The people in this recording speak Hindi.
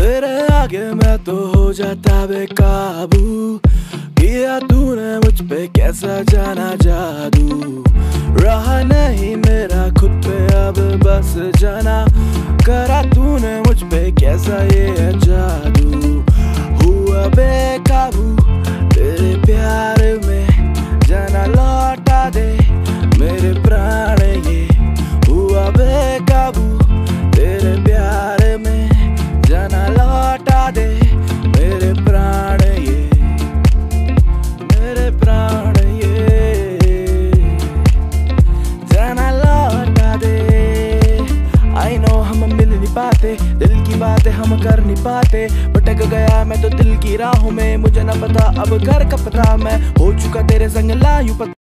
तेरे आगे मैं तो हो जाता बेकाबू। किया तूने मुझ पे कैसा जाना जादू। रहा नहीं मेरा खुद पे अब बस जाना। करा तूने मुझ पे कैसा ये जादू। हुआ बेकाबू तेरे प्यार में, जाना लौटा दे मेरे प्राण ये। हुआ बेकाबू तेरे प्यार में, जाना लौटा दे मेरे प्राण ये, मेरे प्राण ये, जाना लौटा दे। आई नो हम मिल नहीं पाते, दिल की बातें हम कर नहीं पाते। भटक गया मैं तो दिल की राहों में, मुझे न पता अब घर का पता। मैं हो चुका तेरे संग लायूं।